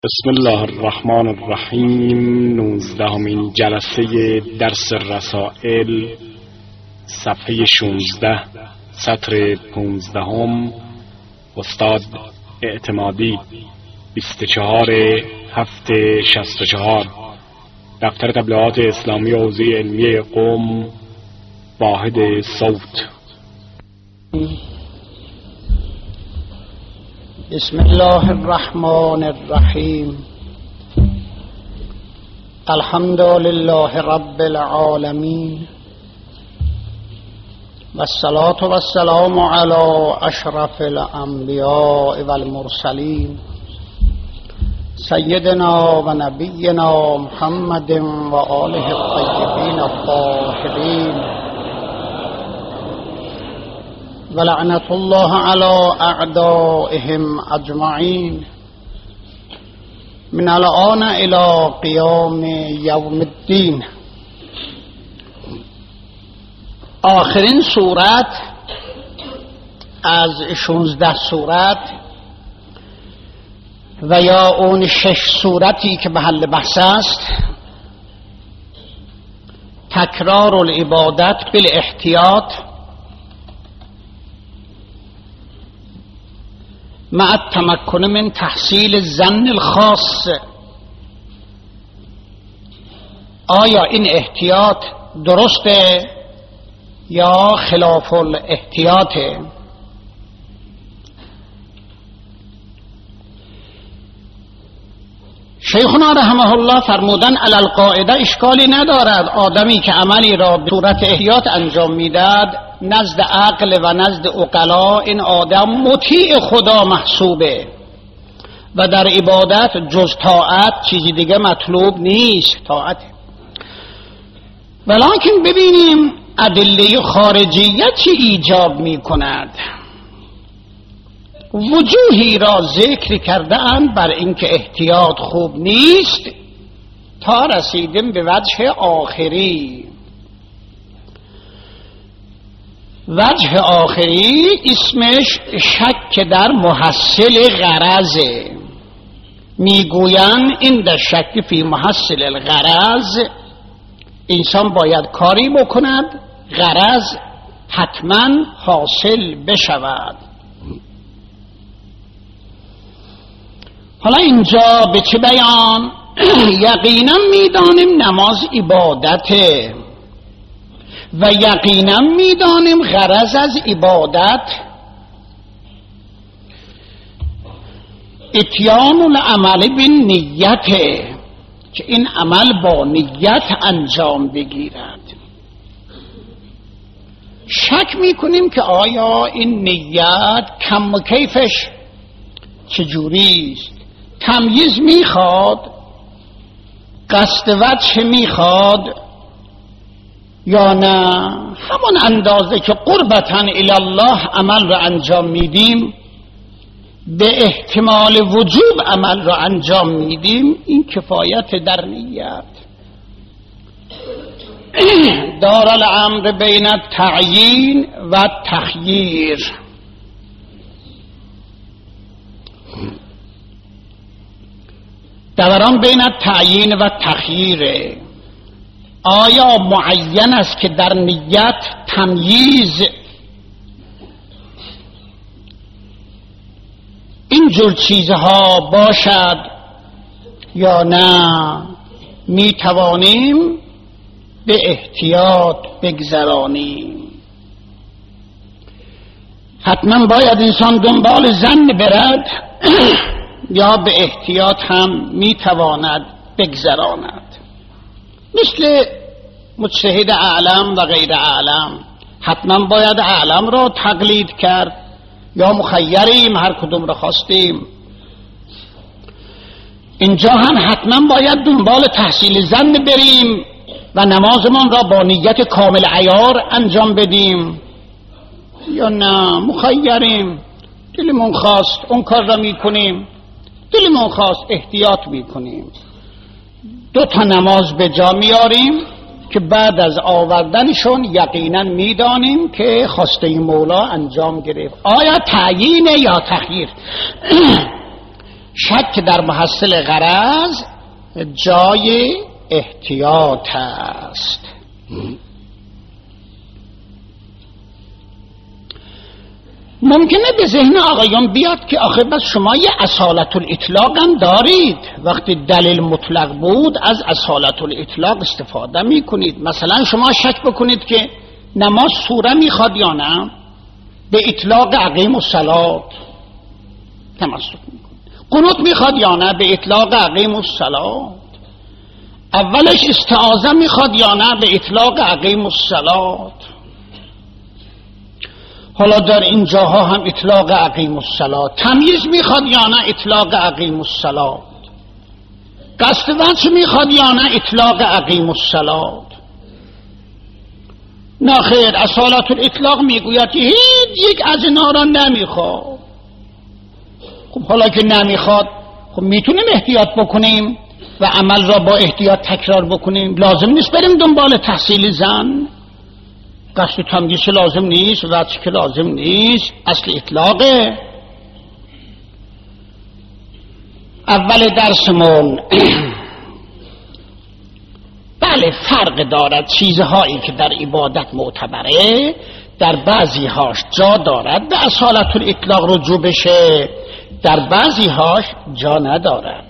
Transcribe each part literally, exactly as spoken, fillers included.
بسم الله الرحمن الرحیم. نوزدهمین جلسه درس رسائل، صفحه شانزده، سطر پانزدهم، استاد اعتمادی، بیست و چهار هفته شصت و چهار، دفتر تبلیغات اسلامی حوزه علمی قم، واحد صوت. بسم الله الرحمن الرحیم. الحمد لله رب العالمین والصلاة والسلام علی اشرف الانبیاء والمرسلین سیدنا و نبینا محمد و آله الطیبین الطاهرین ولعنة الله على أعدائهم أجمعين من الآن إلى قيام يوم الدين. آخرین سورت از شانزده سورت و یا اون شش سورتی که محل بحث است، تکرار العبادت بالاحتیاط مع التمکن من تحصیل الظن الخاص. آیا این احتیاط درسته یا خلاف الاحتیاطه؟ شیخنا رحمه الله فرمودن علی القاعده اشکالی ندارد آدمی که عملی را به صورت احتیاط انجام میداد نزد عقل و نزد عقلا این آدم مطیع خدا محسوبه و در عبادت جز طاعت چیزی دیگه مطلوب نیست، طاعت. ولکن ببینیم ادله خارجیه چی ایجاب میکند. وجوهی را ذکر کرده اند بر اینکه احتیاط خوب نیست تا رسیدیم به وجه آخری. وجه آخری اسمش شک در محصل غرضه. میگویند این در شک فی محصل الغرض، انسان باید کاری بکند غرض حتما حاصل بشود. حالا اینجا به چه بیان؟ یقینا میدانیم نماز عبادته و یقینا میدانیم غرض از عبادت اتیان العمل بالنیته، که این عمل با نیت انجام بگیرد. شک میکنیم که آیا این نیت کم و کیفش چجوریست؟ تمییز میخواد، قصد وجه میخواد یا نه همون اندازه که قربتاً الی الله عمل را انجام میدیم به احتمال وجوب عمل را انجام میدیم. این کفایت در نیت. دار الامر بین التعیین و تخییر. دوران بین تعیین و تخییره. آیا معین است که در نیت تمییز این جور چیزها باشد یا نه؟ می توانیم به احتیاط بگذرانیم. حتما باید انسان دنبال ظن برد یا به احتیاط هم میتواند بگذراند. مثل مجتهد اعلم و غیر اعلم، حتما باید اعلم را تقلید کرد یا مخیریم هر کدوم را خواستیم. اینجا هم حتما باید دنبال تحصیل ظن بریم و نمازمان را با نیت کامل عیار انجام بدیم یا نه مخیریم، دلمون خواست اون کار را میکنیم، دلمون خواست احتیاط میکنیم. دو تا نماز به جا میاریم که بعد از آوردنشون یقینا میدانیم که خواسته مولا انجام گرفت. آیا تعیین یا تخییر؟ شک در محصل غرض جای احتیاط است. ممکنه به ذهن آقایان بیاد که آخه بس شما یه اصالت الاطلاق هم دارید، وقتی دلیل مطلق بود از اصالت الاطلاق استفاده میکنید. مثلا شما شک بکنید که نماز سوره میخواد یا نه، به اطلاق اقیم الصلاة تمسک میکنید. قنوت میخواد یا نه، به اطلاق اقیم الصلاة. اولش استعاذه میخواد یا نه، به اطلاق اقیم الصلاة. حالا در این جاها هم اطلاق اقیم الصلاة. تمییز میخواد یا نه، اطلاق اقیم الصلاة. قصد وجه میخواد یا نه، اطلاق اقیم الصلاة. نه خیر، اصالت الاطلاق میگوید که هیچ یک از اینا را نمیخواد. خب حالا که نمیخواد، خب میتونیم احتیاط بکنیم و عمل را با احتیاط تکرار بکنیم. لازم نیست بریم دنبال تحصیل زن. قصد تمییز لازم نیست، وجه که لازم نیست، اصل اطلاقه. اول درسمون بله فرق دارد. چیزهایی که در عبادت معتبره در بعضی هاش جا دارد به اصالت الاطلاق رجوع بشه، در بعضی هاش جا ندارد.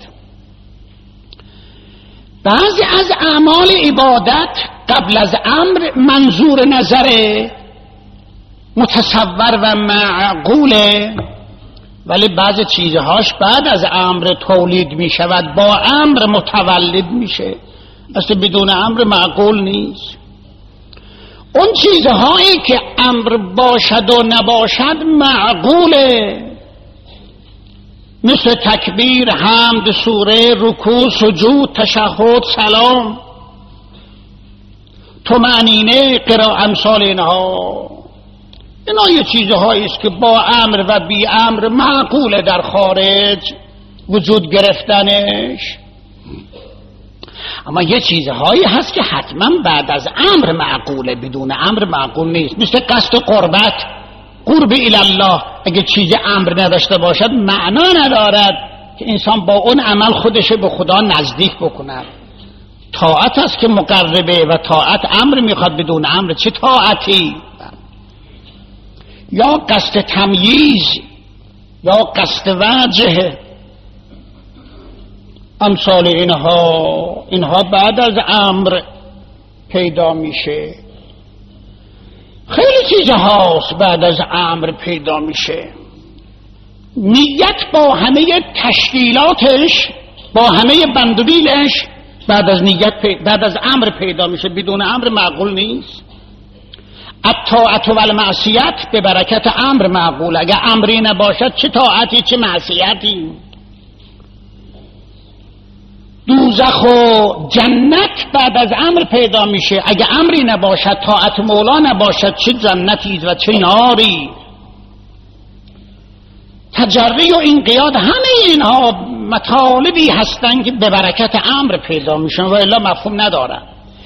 بعضی از اعمال عبادت قبل از امر منظور نظر متصور و معقوله، ولی بعضی چیزهاش بعد از امر تولید می شود، با امر متولد میشه، اصلا بدون امر معقول نیست. اون چیزهایی که امر باشد و نباشد معقوله، مثل تکبیر، حمد، سوره، رکوع، سجود، تشهد، سلام، طمأنینه، قراءت، امثال اینها. اینا یه چیزهایی است که با امر و بی امر معقوله در خارج وجود گرفتنش. اما یه چیزهایی هست که حتما بعد از امر معقوله، بدون امر معقول نیست. مثل قصد قربت، قرب الی الله، اگه چیز امر نداشته باشد معنا ندارد که انسان با اون عمل خودش به خدا نزدیک بکند. طاعت است که مقربه و طاعت امر میخواد، بدون امر چه طاعتی؟ یا قصد تمییز یا قصد وجه، امثال اینها اینها بعد از امر پیدا میشه. خیلی چیزهاست بعد از امر پیدا میشه. نیت با همه تشکیلاتش، با همه بندوبیلش بعد از نیت پی... بعد از امر پیدا میشه، بدون امر معقول نیست. الطاعت و المعصیت به برکت امر معقول. اگر امری نباشد چه طاعتی چه معصیتی. دوزخ و جنت بعد از امر پیدا میشه. اگر امری نباشد، طاعت مولا نباشد، چه جنتی و چه ناری. تجری و انقیاد، همه اینها مطالبی هستند که به برکت امر پیدا میشن و الا مفهوم ندارن.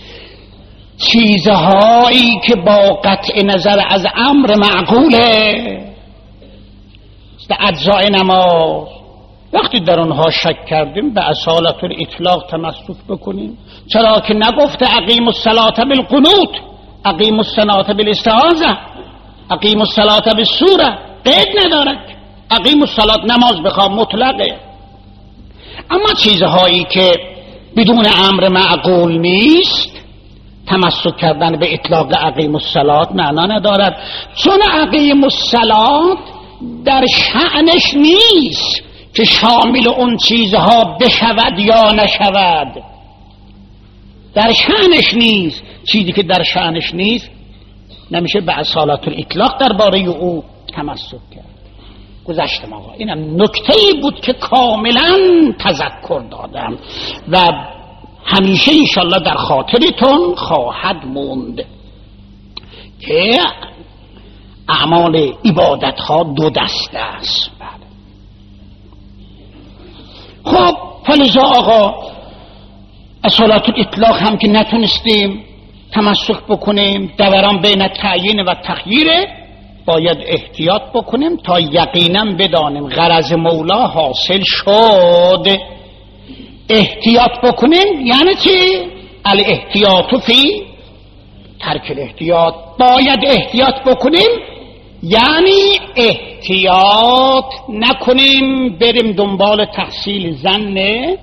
چیزهایی که با قطع نظر از امر معقوله، مثل اجزای نماز، وقتی در اونها شک کردیم به اصالت الاطلاق تمسک بکنیم. چرا که نگفته اقیم الصلاة بالقنوت، اقیم الصلاة بالاستعاذة، اقیم الصلاة بالسوره، قید ندارد. اقیم الصلاة نماز بخواه مطلقه. اما چیزهایی که بدون امر معقول نیست، تمسک کردن به اطلاق اقیم الصلاة معنا ندارد، چون اقیم الصلاة در شأنش نیست که شامل اون چیزها بشود یا نشود. در شأنش نیست. چیزی که در شأنش نیست نمیشه به اصالت الاطلاق درباره او تمسک کرد. گذشتم آقا، اینم نکته‌ای بود که کاملا تذکر دادم و همیشه انشالله در خاطرتون خواهد موند که اعمال عبادت ها دو دسته است. خب فلذا آقا اصالت الاطلاق هم که نتونستیم تمسک بکنیم، دوران بین تعیین و تخییره، باید احتیاط بکنیم تا یقینا بدانیم غرض مولا حاصل شد. احتیاط بکنیم یعنی چی؟ الاحتیاط فی ترک الاحتیاط. باید احتیاط بکنیم یعنی احتیاط نکنیم بریم دنبال تحصیل ظن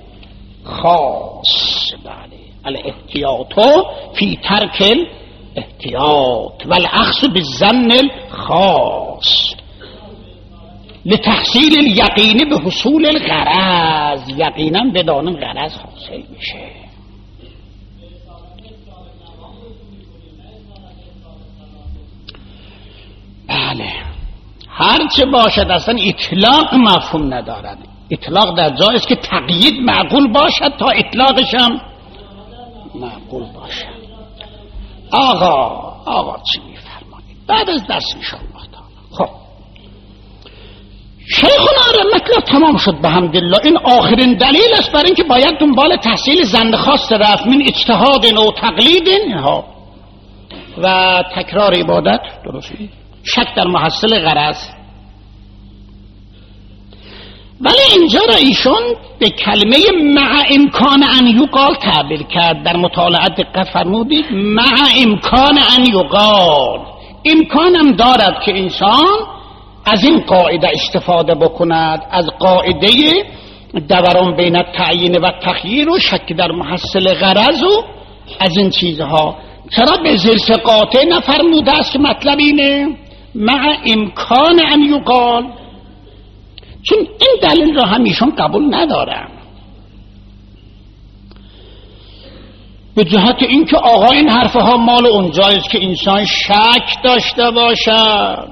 خاص. بله، الاحتیاط فی ترک احتیاط و الاخذ بالظن الخاص لتحصیل الیقین به حصول الغرض. یقینا بدانم غرض حاصل میشه. بله، هرچه باشد اصلا اطلاق مفهوم ندارد. اطلاق در جایی است که تقیید معقول باشد تا اطلاقش هم معقول باشد. آقا آقا چی میفرمایید بعد از دست میشون؟ خب شیخنا مطلب تمام شد بحمدالله. این آخرین دلیل است برای اینکه باید دنبال تحصیل ظن خاص رفت من اجتهاد و تقلید ها و تکرار عبادت. درسته؟ شک در محصل غرض. ولی اینجا را ایشون به کلمه مع امکان ان یقال تعبیر کرد. در مطالعه دقت فرمودید. مع امکان ان یقال، امکانم دارد که انسان از این قاعده استفاده بکند، از قاعده دوران بین التعیین و تخییر و شک در محصل غرض و از این چیزها. چرا به زرس قاطع نفرموده است؟ مطلب اینه مع امکان ان یقال، چون این دلیل را همیشون قبول ندارم. به جهت اینکه آقا این حرفها مال اونجایست که انسان شک داشته باشد.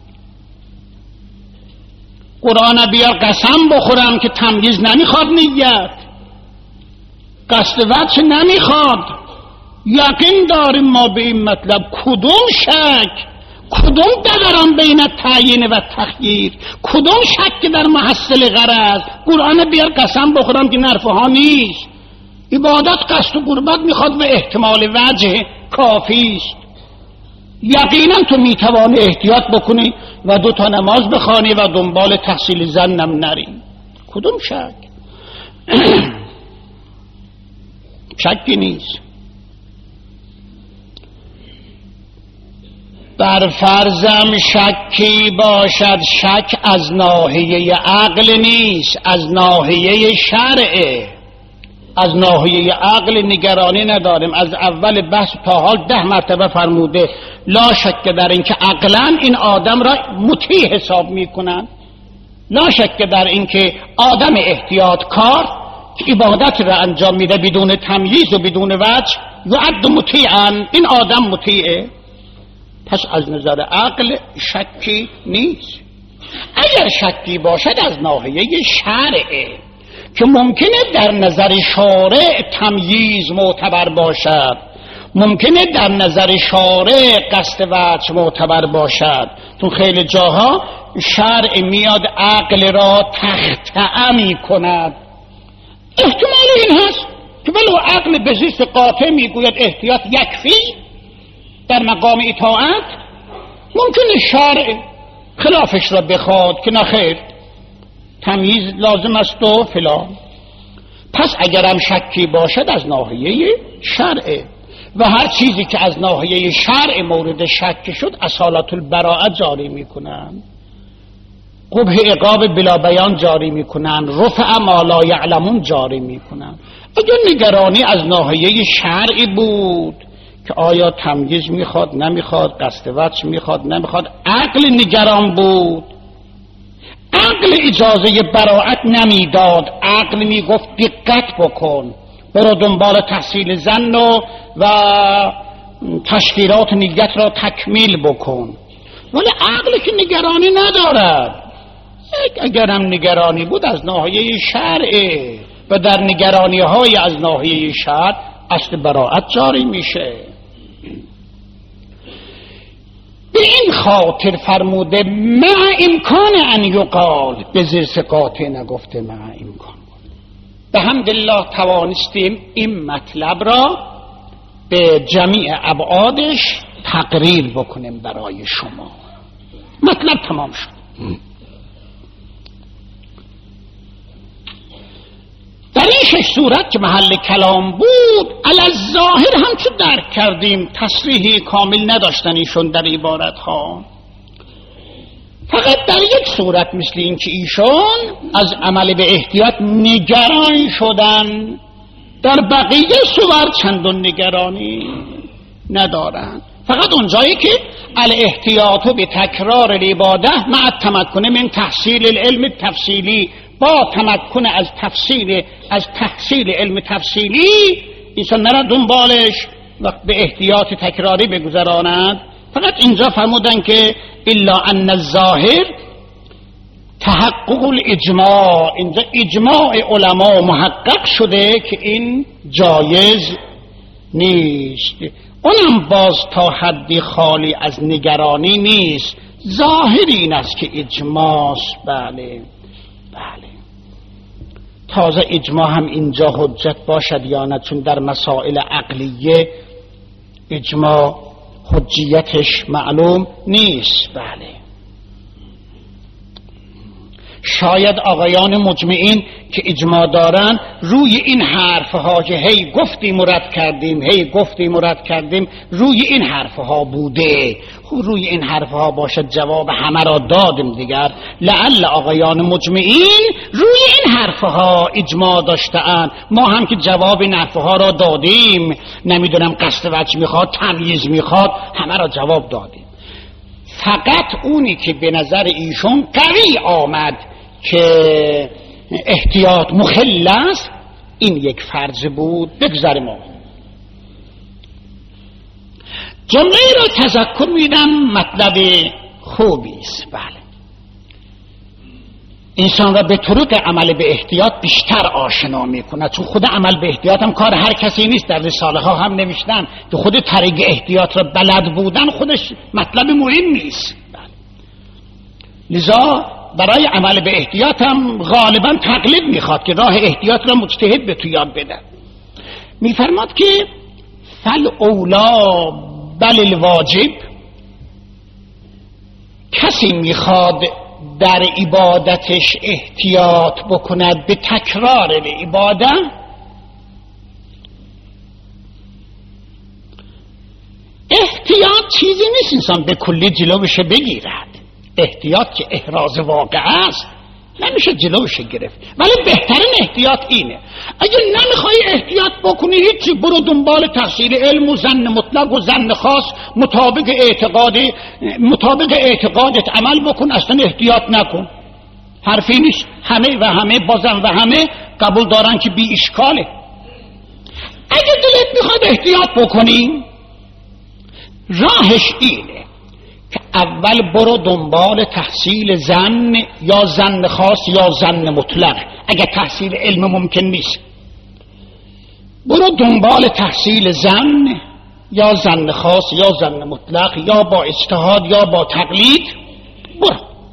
قرآن بیار قسم بخورم که تمییز نمیخواد، نیت قصد وجه نمیخواد. یقین داریم ما به این مطلب. کدوم شک، کدوم دوران بین تعیین و تخییر، کدوم شک در محصل غرض؟ قرآن بیار قسم بخورم که نرفها نیست. عبادت قصد و قربت میخواد و احتمال وجه کافی است. یقینا تو میتوانی احتیاط بکنی و دو تا نماز بخوانی و دنبال تحصیل ظنم نری. کدوم شک؟ شکی نیست. بر فرضم شکی باشد، شک از ناحیه عقل نیست، از ناحیه شرعه. از ناحیه عقل نگرانی نداریم. از اول بحث تا حال ده مرتبه فرموده لا شک در اینکه عقلا این آدم را مطیع حساب میکنن، لا شک در اینکه آدم احتیاط کار که عبادت را انجام میده بدون تمییز و بدون وجه یعد مطیعا، این آدم مطیعه. پس از نظر عقل شکی نیست. اگر شکی باشد از ناحیه شرعه که ممکنه در نظر شارع تمییز معتبر باشد، ممکنه در نظر شارع قصد وجه معتبر باشد. تو خیلی جاها شرع میاد عقل را تخطئه می کند. احتمال این هست که ولو عقل به زیست قاطع میگوید احتیاط یکفی در مقام اطاعت، ممکنه شرع خلافش را بخواد که نخیر تمییز لازم است و فلان. پس اگرم شکی باشد از ناحیه شرع و هر چیزی که از ناحیه شرع مورد شک شد اصالت البراءه جاری میکنن، قبح عقاب بلا بیان جاری میکنن، رفع ما لا یعلمون جاری میکنن. اگر نگرانی از ناحیه شرعی بود که آیا تمییز میخواد نمیخواد، قصد وجه میخواد نمیخواد، عقل نگران بود، عقل اجازه براءت نمیداد. عقل میگفت دقت بکن، برو دنبال تحصیل ظن و تشکیلات نیت را تکمیل بکن. ولی عقل که نگرانی ندارد. اگرم نگرانی بود از ناحیه شرعه و در نگرانی های از ناحیه شرع اصل براءت جاری میشه. به این خاطر فرموده مع امکان ان یقال، به زیر قاطع نگفته مع امکان. به حمدالله توانستیم این مطلب را به جمیع ابعادش تقریر بکنیم برای شما. مطلب تمام شد. در این شش صورت که محل کلام بود، علی ظاهر هم چون درک کردیم تصریح کامل نداشتن ایشون در عبارتها. فقط در یک صورت مثل این که ایشون از عمل به احتیاط نگران شدن، در بقیه صور چندان نگرانی ندارن. فقط اونجایی که الاحتیاط به تکرار العباده مع التمکن من تحصیل العلم تفصیلی، با تمکن از تفصیل از تحصیل علم تفصیلی انسان نرد دنبالش و به احتیاط تکراری بگذراند. فقط اینجا فرمودن که الا ان الظاهر تحقق الاجماع، اینجا اجماع علما محقق شده که این جایز نیست. اونم باز تا حدی خالی از نگرانی نیست. ظاهر این است که اجماع است. بله بله. تازه اجماع هم اینجا حجت باشد یا نه، چون در مسائل عقلیه اجماع حجیتش معلوم نیست. بله. شاید آقایان مجمعین که اجماع دارن روی این حرفها که هی گفتیم مرد کردیم هی گفتیم مرد کردیم روی این حرفها بوده، روی این حرفها باشد جواب همه را دادیم دیگر. لعل آقایان مجمعین روی این حرفها اجماع داشتن، ما هم که جواب این حرفها را دادیم، نمیدونم قصد وجه میخواد تمییز میخواد، همه را جواب دادیم. فقط اونی که به نظر ایشون قوی آمد که احتیاط مخل است، این یک فرض بود. بگذاریم ما جمله را تذکر میدم، مطلب خوبی است. بله. انسان را به طرق عمل به احتیاط بیشتر آشنا میکنه، چون خود عمل به احتیاط هم کار هر کسی نیست. در رساله ها هم نوشتن که خود طریق احتیاط را بلد بودن خودش مطلب مهم نیست. بله. لذا برای عمل به احتیاط هم غالبا تقلید میخواد که راه احتیاط را مجتهد به تو یاد بده. میفرماد که فل اولا بل الواجب، کسی میخواد در عبادتش احتیاط بکند به تکرار عبادت، احتیاط چیزی نیست انسان به کلی جلوش بگیرد. احتیاط که احراز واقع است نمیشه جلوش گرفت، ولی بهترین احتیاط اینه. اگه نمیخوای احتیاط بکنی هیچی، برو دنبال تحصیل علم و ظن مطلق و ظن خاص، مطابق اعتقاد مطابق اعتقادت عمل بکن، اصلا احتیاط نکن. حرفی نیست، همه و همه بازم و همه قبول دارن که بی اشکاله. اگه دلت میخواد احتیاط بکنی، راهش اینه که اول برو دنبال تحصیل ظن یا ظن خاص یا ظن مطلق. اگر تحصیل علم ممکن نیست، برو دنبال تحصیل ظن یا ظن خاص یا ظن مطلق، یا با اجتهاد یا با تقلید. برو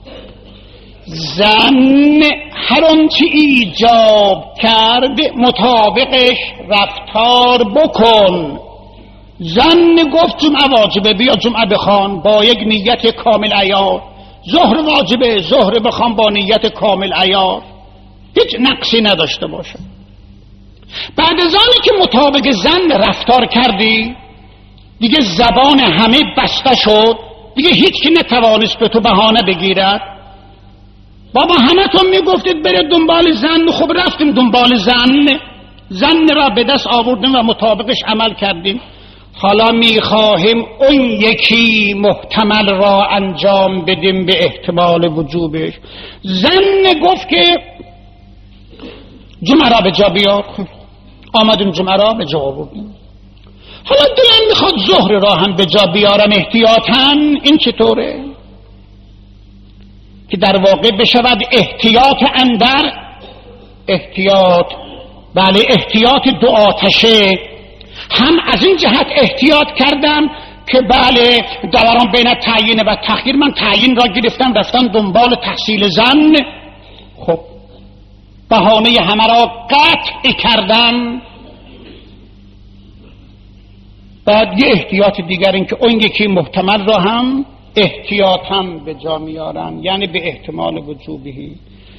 ظن هر آنچه ایجاب کرد مطابقش رفتار بکن. ظن گفت جمعه واجبه، بیا جمعه بخوان با یک نیت کامل عیار. ظهر واجبه، ظهر بخوان با نیت کامل عیار، هیچ نقصی نداشته باشه. بعد از آنی که مطابق ظن رفتار کردی، دیگه زبان همه بسته شد، دیگه هیچ کی نتوانست به تو بهانه بگیرد. بابا همه تون میگفتید برید دنبال ظن، خب رفتیم دنبال ظن، ظن را به دست آوردیم و مطابقش عمل کردیم. حالا میخواهیم اون یکی محتمل را انجام بدیم به احتمال وجوبش. ظن گفت که جمعه را به جا بیار، آمدیم جمعه را به جا آوردیم. حالا دلم میخواد ظهر را هم به جا بیارم احتیاطاً. این چطوره؟ که در واقع بشود احتیاط اندر احتیاط. بله، احتیاط دو آتشه. هم از این جهت احتیاط کردم که بله دوران بین تعیین و تخییر، من تعیین را گرفتم رفتم دنبال تحصیل ظن، خب بهانه همه را قطع کردم. بعد یه احتیاط دیگر این که اون یکی محتمل را هم احتیاط هم به جا میارن، یعنی به احتمال وجوبی.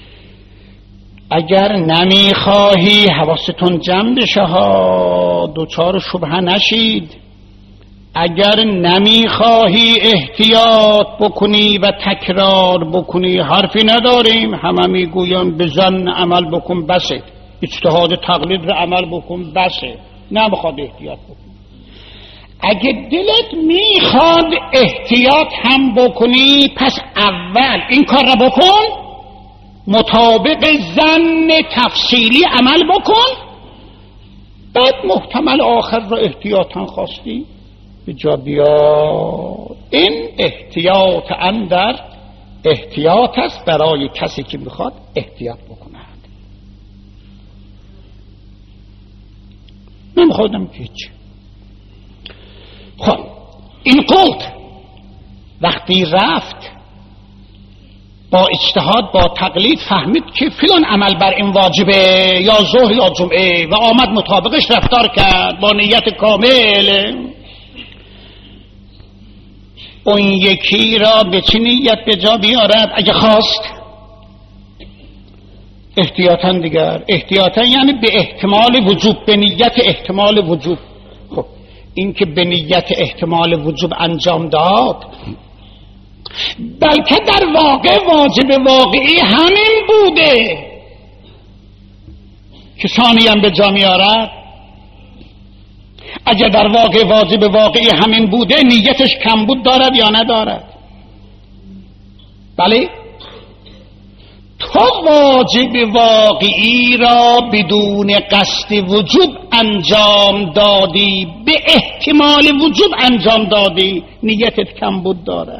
اگر نمیخواهی حواستون جمع بشه ها، دوچار شبهه نشید. اگر نمیخواهی احتیاط بکنی و تکرار بکنی، حرفی نداریم، همه میگویم بزن عمل بکن بسه، اجتهاد تقلید رو عمل بکن بسه، نمیخواد احتیاط بکن. اگه دلت میخواد احتیاط هم بکنی، پس اول این کار رو بکن، مطابق ظن تفصیلی عمل بکن، بعد محتمل آخر رو احتیاطاً خواستی به جا بیار. این احتیاط اندر احتیاط است برای کسی که میخواد احتیاط بکند. نمیخوادم که هیچ. خب این قلت وقتی رفت با اجتهاد با تقلید فهمید که فلان عمل بر این واجبه یا ظهر یا جمعه و آمد مطابقش رفتار کرد با نیت کامل، اون یکی را به چه نیت به جا بیارد؟ اگه خواست احتیاطاً دیگر، احتیاطاً یعنی به احتمال وجوب، به نیت احتمال وجوب. خب این که به نیت احتمال وجوب انجام داد، بلکه در واقع واجب واقعی همین بوده که ثانی هم به جا میارد. اگر در واقع واجب واقعی همین بوده، نیتش کمبود دارد یا ندارد؟ بله، تو واجب واقعی را بدون قصد وجوب انجام دادی، به احتمال وجوب انجام دادی، نیتت کمبود دارد.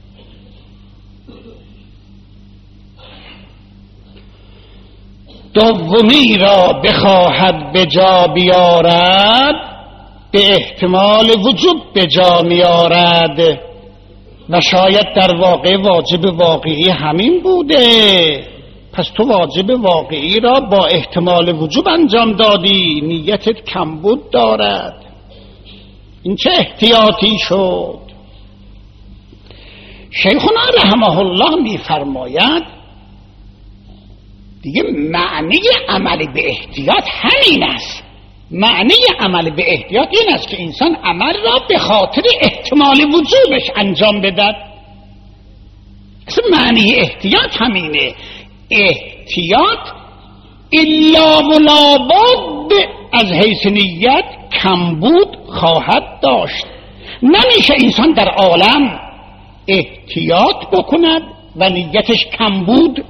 دومی را بخواهد به جا بیارد، به احتمال وجوب به جا میارد و شاید در واقع واجب واقعی همین بوده، پس تو واجب واقعی را با احتمال وجوب انجام دادی، نیتت کمبود دارد. این چه احتیاطی شد؟ شیخنا رحمه الله میفرماید دیگه معنی عمل به احتیاط همین است. معنی عمل به احتیاط این است که انسان عمل را به خاطر احتمال وجوبش انجام بدهد. اصلا معنی احتیاط همینه. احتیاط الا و لابد از حیث نیت کمبود خواهد داشت. نمیشه انسان در عالم احتیاط بکند و نیتش کمبود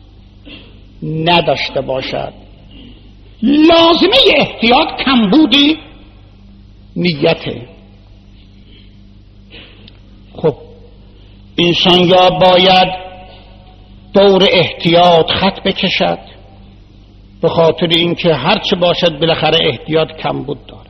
نداشته باشد. لازمه احتیاط کمبودی نیته. خب انسان یا باید دور احتیاط خط بکشد به خاطر اینکه هرچه باشد بالاخره احتیاط کمبود داره،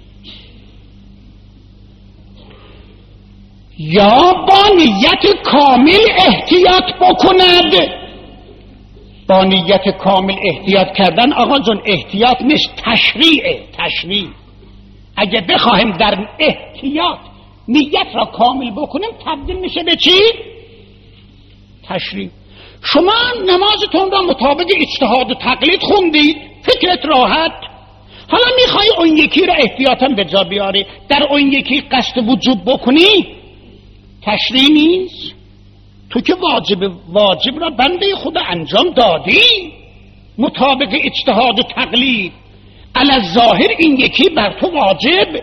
یا با نیت کامل احتیاط بکند. با نیت کامل احتیاط کردن آقا جون احتیاط نیست، تشریعه. تشریع اگه بخواهیم در احتیاط نیت را کامل بکنیم تبدیل میشه به چی؟ تشریع. شما نمازتون را مطابق اجتهاد و تقلید خوندید، فکرت راحت، حالا میخوای اون یکی را احتیاطاً به جا بیاری، در اون یکی قصد وجوب بکنی، تشریع نیست. تو که واجب واجب را بنده خود انجام دادی مطابق اجتهاد و تقلید، علی الظاهر این یکی بر تو واجب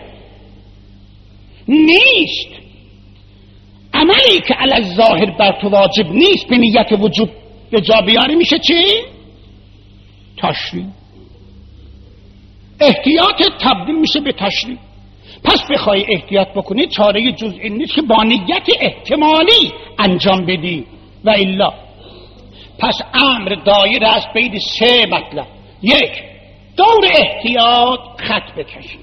نیست. عملی که علی الظاهر بر تو واجب نیست به نیت وجوب به جا بیاری میشه چی؟ تشریع. احتیاط تبدیل میشه به تشریع. پس بخوای احتیاط بکنی چاره جز این نیست که با نیت احتمالی انجام بدی و الا. پس امر دایر است بین سه مطلب. یک، دور احتیاط خط بکشی.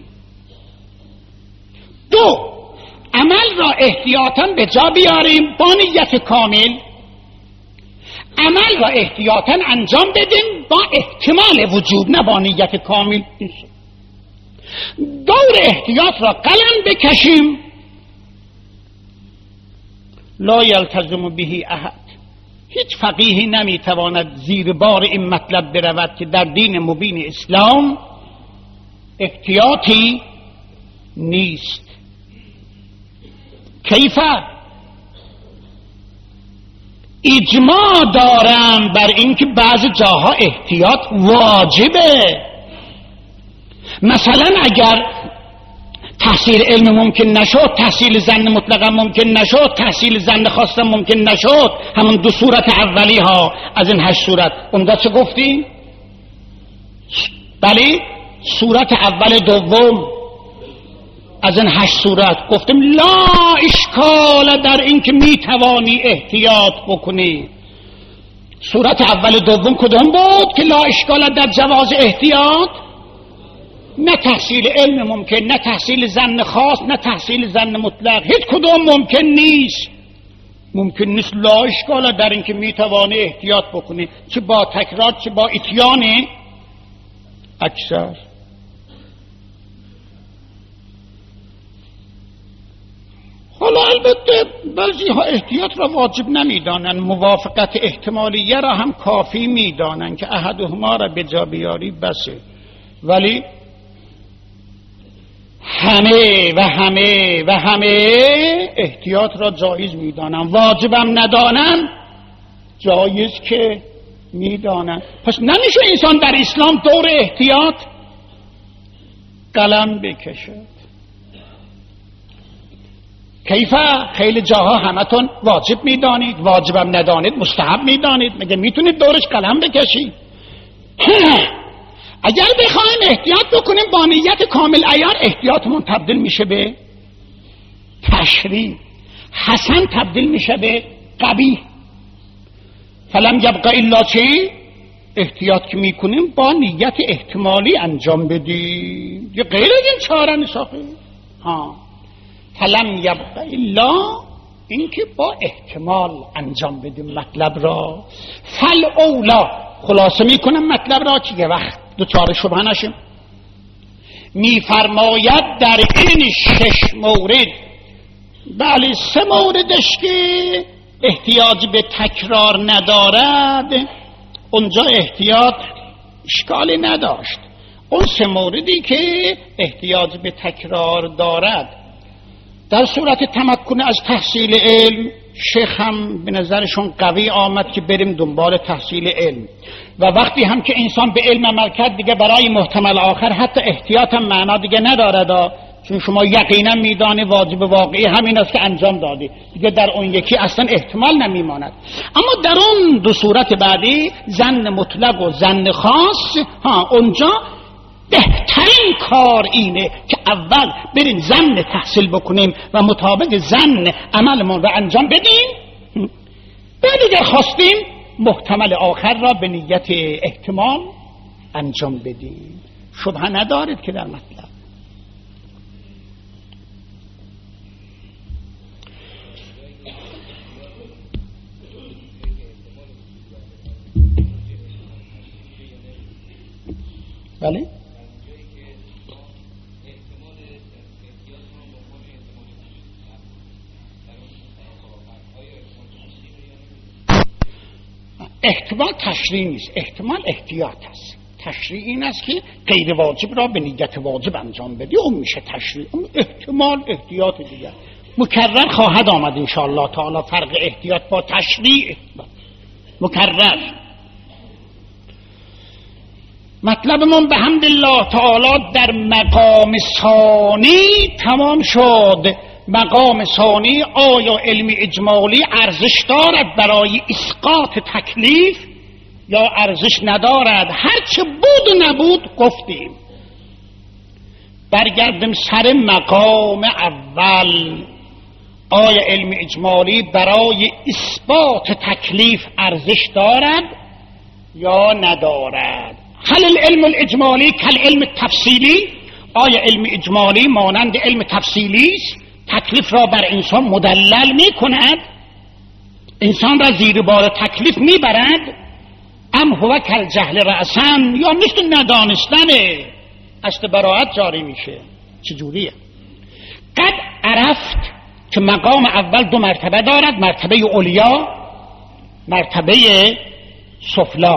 دو، عمل را احتیاطاً به جا بیاریم با نیت کامل. عمل را احتیاطاً انجام بدیم با احتمال وجود، نه با نیت کامل. دور احتیاط را قلم بکشیم لا یلتزم به احد. هیچ فقیهی نمیتواند زیر بار این مطلب برود که در دین مبین اسلام احتیاطی نیست. کیف؟ اجماع دارم بر اینکه بعضی جاها احتیاط واجبه. مثلا اگر تحصیل علم ممکن نشد، تحصیل ظن مطلقا ممکن نشد، تحصیل ظن خاصا ممکن نشد، همون دو صورت اولی ها از این هشت صورت، اونجا چه گفتیم؟ بله، صورت اول دوم از این هشت صورت گفتیم لا اشکال در این که میتوانی احتیاط بکنی. صورت اول دوم کدوم بود که لا اشکال در جواز احتیاط؟ نه تحصیل علم ممکن، نه تحصیل ظن خاص، نه تحصیل ظن مطلق، هیچ کدوم ممکن نیست. ممکن نیست لا اشکال در این که میتوانی احتیاط بکنی، چه با تکرار چه با اتیان اکثر. حالا البته بعضی ها احتیاط را واجب نمیدانند، موافقت احتمالیه را هم کافی میدانند که احدهما را به جا بیاری بسه، ولی همه و همه و همه احتیاط را جایز میدانند. واجبم ندانند، جایز که میدانند. پس نمیشه انسان در اسلام دور احتیاط قلم بکشد. کیفه؟ خیلی جاها همتون واجب میدانید، واجبم ندانید مستحب میدانید، مگه میتونید دورش قلم بکشید؟ اگر بخوایم احتیاط بکنیم با نیت کامل عیار، احتیاطمون تبدیل میشه به تشریع، حسن تبدیل میشه به قبیح. فلم یبقى الا چی؟ احتیاط که میکنیم با نیت احتمالی انجام بدیم، یه غیر از این چاره نساخه. ها فلم یبقى الا اینکه با احتمال انجام بدیم مطلب را. فل اولا، خلاصه میکنم مطلب را که یه وقت دو چاره شبه نشیم. میفرماید در این شش مورد، بله سه موردش که احتیاج به تکرار ندارد، اونجا احتیاط اشکالی نداشت. اون سه موردی که احتیاج به تکرار دارد، در صورت تمکن از تحصیل علم، شیخ هم به نظرشون قوی آمد که بریم دنبال تحصیل علم، و وقتی هم که انسان به علم عمل کرد دیگه برای محتمل آخر حتی احتیاط هم معنا دیگه ندارد، چون شما یقینا میدانی واجب واقعی همین است که انجام دادی، دیگه در اون یکی اصلا احتمال نمیماند. اما در اون دو صورت بعدی، ظن مطلق و ظن خاص، ها اونجا بهترین کار اینه که اول بریم ظن تحصیل بکنیم و مطابق ظن عملمون رو انجام بدیم، بعد اگر خواستیم محتمل آخر را به نیت احتمال انجام بدیم. شبهه ندارید که در مطلب. بله؟ احتمال تشریع نیست، احتمال احتیاط است. تشریع این است که غیر واجب را به نیت واجب انجام بدی، اون میشه تشریع. اون احتمال احتیاط دیگر مکرر خواهد آمد انشاءالله تعالی. فرق احتیاط با تشریع مکرر. مطلب من به حمدالله تعالی در مقام ثانی تمام شد. مقام ثانی، آیا علم اجمالی ارزش دارد برای اسقاط تکلیف یا ارزش ندارد؟ هرچه بود و نبود گفتیم. برگردیم سر مقام اول، آیا علم اجمالی برای اثبات تکلیف ارزش دارد یا ندارد؟ هل العلم الاجمالی کالعلم التفصیلی؟ آیا علم اجمالی مانند علم تفصیلی است؟ تکلیف را بر انسان مدلل می کند، انسان را زیر بار تکلیف می برد؟ ام هو کالجهل رأسا، یا مثل ندانستن است براعت جاری میشه؟ چجوریه؟ قد عرفت که مقام اول دو مرتبه دارد، مرتبه علیا، مرتبه سفلا.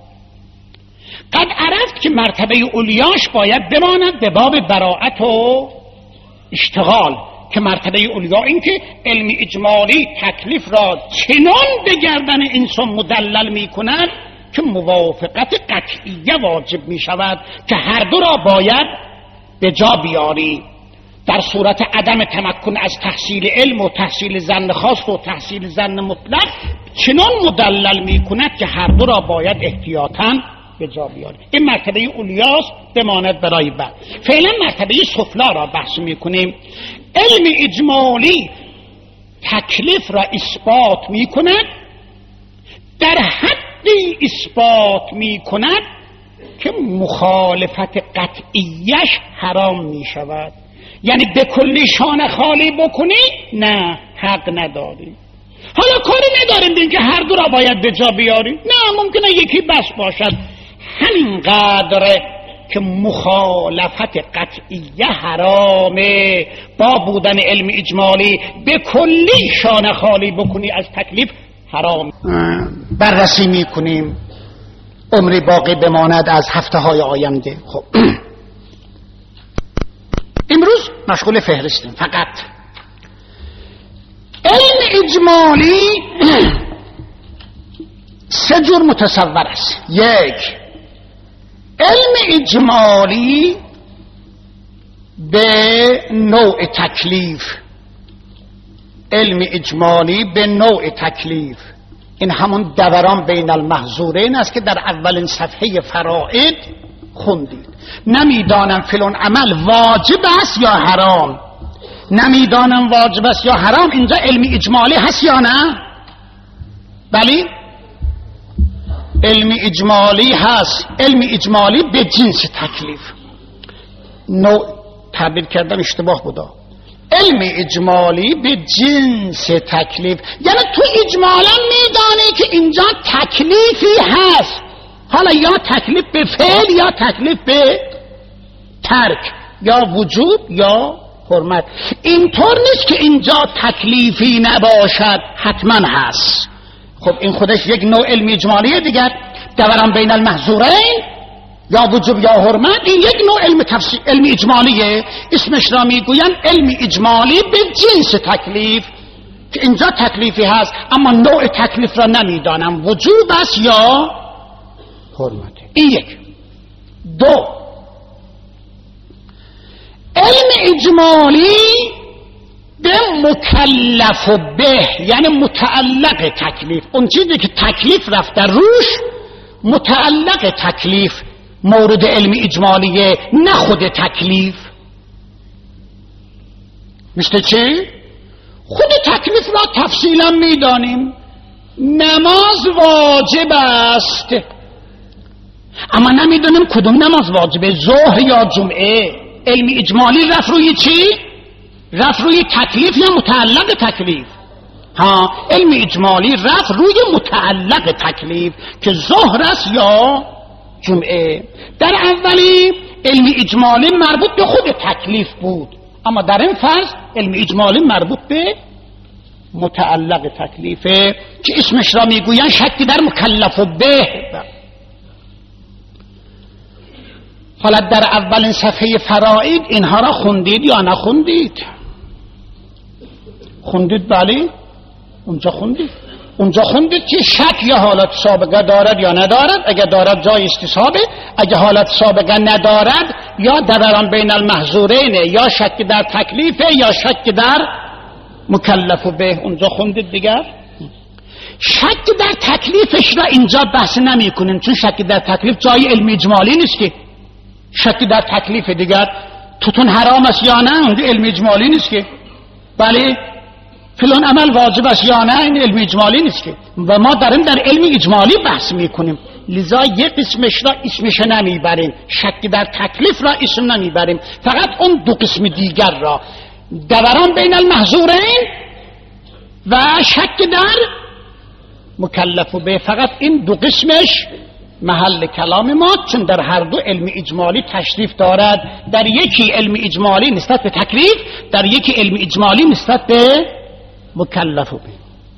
قد عرفت که مرتبه علیاش باید بماند به باب براءت و اشتغال، که مرتبه علیا این که علم اجمالی تکلیف را چنان به گردن انسان مدلل می کند که موافقت قطعیه واجب می شود که هر دو را باید به جا بیاری. در صورت عدم تمکن از تحصیل علم و تحصیل ظن خاص و تحصیل ظن مطلق چنان مدلل می کند که هر دو را باید احتیاطاً به جا بیاری. این مرتبه اولیاست، بماند برای بعد. فعلا مرتبه سفلا را بحث می کنیم. علم اجمالی تکلیف را اثبات می کند، در حدی اثبات می کند که مخالفت قطعیش حرام می شود. یعنی به کلی شانه خالی بکنی نه، حق نداری. حالا کاری نداریم بین که هر دو را باید به جا بیاری، نه، ممکنه یکی بس باشد. همینقدر که مخالفت قطعیه حرامه، با بودن علم اجمالی به کلی شانه خالی بکنی از تکلیف حرام. بررسی میکنیم، عمری باقی بماند از هفته های آینده. خب امروز مشغول فهرستیم. فقط علم اجمالی سه جور متصور است. یک، علم اجمالی به نوع تکلیف، علم اجمالی به نوع تکلیف، این همون دوران بین المحظورین است که در اولین صفحه فرائض خوندید. نمیدانم فلان عمل واجب است یا حرام، نمیدانم واجب است یا حرام، اینجا علم اجمالی هست یا نه؟ بلی، علم اجمالی هست. علم اجمالی به جنس تکلیف، نوع تعبیر کردم اشتباه بودا. علم اجمالی به جنس تکلیف، یعنی تو اجمالا میدانی که اینجا تکلیفی هست، حالا یا تکلیف به فعل یا تکلیف به ترک، یا وجوب یا حرمت. اینطور نیست که اینجا تکلیفی نباشد، حتما هست. خب این خودش یک نوع علم اجمالیه دیگر. دوران بین المحظورین یا وجوب یا حرمت، این یک نوع علم تفسیر، علم اجمالیه. اسمش را میگوین علم اجمالی به جنس تکلیف، که اینجا تکلیفی هست اما نوع تکلیف را نمیدانم وجوب است یا حرمت. این یک. دو، علم اجمالی به مکلف به، یعنی متعلق تکلیف، اون چیزی که تکلیف رفته روش متعلق تکلیف مورد علم اجمالیه، نه خود تکلیف. مثل چی؟ خود تکلیف را تفصیلا میدانیم. نماز واجب است اما نمیدونیم کدوم نماز واجبه، ظهر یا جمعه. علم اجمالی رفت روی چی؟ رفت روی تکلیف یا متعلق تکلیف؟ ها، علم اجمالی رفت روی متعلق تکلیف که ظهر است یا جمعه. در اولی علم اجمالی مربوط به خود تکلیف بود، اما در این فصل علم اجمالی مربوط به متعلق تکلیفه که اسمش را میگوین شکی در مکلف به. حالا در اولین صفحه فرائض اینها را خوندید یا نخوندید؟ خوندید؟ بله، اونجا خوندید. اونجا خوندید که شک یا حالت سابقه دارد یا ندارد. اگر دارد جای استصحابه، اگر حالت سابقه ندارد یا دوران بین المحظورین، یا شک در تکلیفه یا شک در مکلف به. اونجا خوندید دیگر. شک در تکلیفش را اینجا بحث نمی کنیم، چون شک در تکلیف جای علم اجمالی نیست. که شک در تکلیف دیگر توتون حرام است یا نه، اونجا علم اجمالی نیست که. بله، فلان عمل واجب است یا نه، این علم اجمالی نیست که. و ما داریم در علم اجمالی بحث میکنیم، لذا یک قسمش را اسمش نمیبریم، شک در تکلیف را اسم نمیبریم، فقط اون دو قسم دیگر را، دوران بین المحظورین و شک در مکلف به، فقط این دو قسمش محل کلام ما، چون در هر دو علم اجمالی تشریف دارد. در یکی علم اجمالی نسبت به تکلیف، در یکی علم اجمالی نسبت به مکلف به.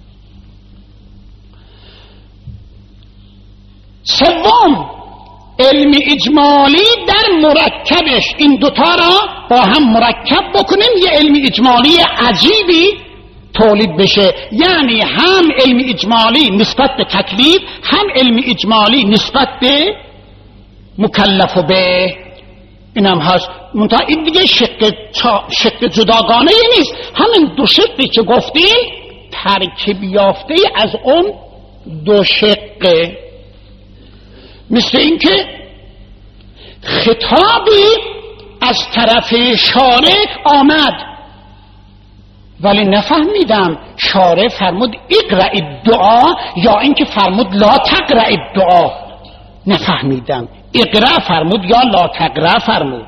سوم، علم اجمالی در مرکبش این دوتا را با هم مرکب بکنیم یه علم اجمالی عجیبی تولید بشه. یعنی هم علم اجمالی نسبت به تکلیف، هم علم اجمالی نسبت به مکلف به. این هم هست. منتها این دیگه شق, شق جداگانه نیست، همین دو شقی که گفتیم ترکیب یافته از اون دو شقه. مثل اینکه خطابی از طرف شارع آمد ولی نفهمیدم شارع فرمود اقرأ الدعا یا اینکه فرمود لا تقرأ الدعا. نفهمیدم اقرأ فرمود یا لا تقرأ فرمود.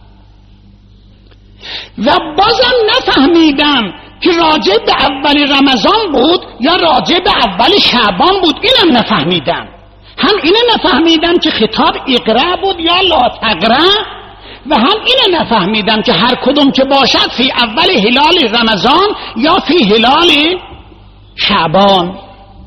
و بازم نفهمیدم که راجع به اول رمضان بود یا راجع به اول شعبان بود. اینم نفهمیدم. هم اینه نفهمیدم که خطاب اقرأ بود یا لا تقرأ، و هم اینه نفهمیدم که هر کدوم که باشد فی اول هلال رمضان یا فی هلال شعبان.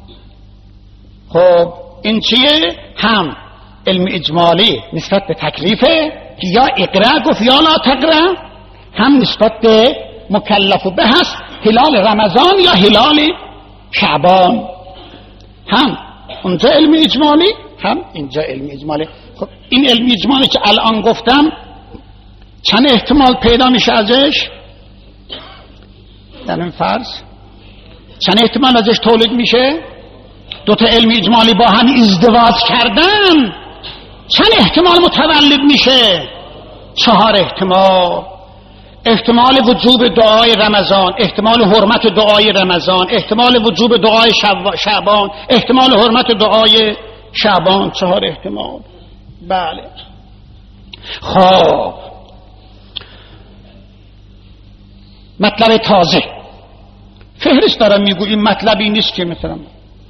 خب این چیه؟ هم علم اجمالی نسبت به تکلیفه که یا اقرأ گفت یا لا تقرأ، هم نسبت به مکلف به هست هلال رمضان یا هلال شعبان. هم اونجا علم اجمالی، هم اینجا علم اجمالی. خب این علم اجمالی که الان گفتم چند احتمال پیدا میشه ازش؟ در این فرض چند احتمال ازش تولید میشه؟ دو تا علم اجمالی با هم ازدواج کردن چند احتمال متولد میشه؟ چهار احتمال. احتمال وجوب دعای رمضان، احتمال حرمت دعای رمضان، احتمال وجوب دعای شعبان، احتمال حرمت دعای شعبان. چهار احتمال. بله. خب مطلب تازه فهرست دارم میگو، این مطلبی نیست که مثلا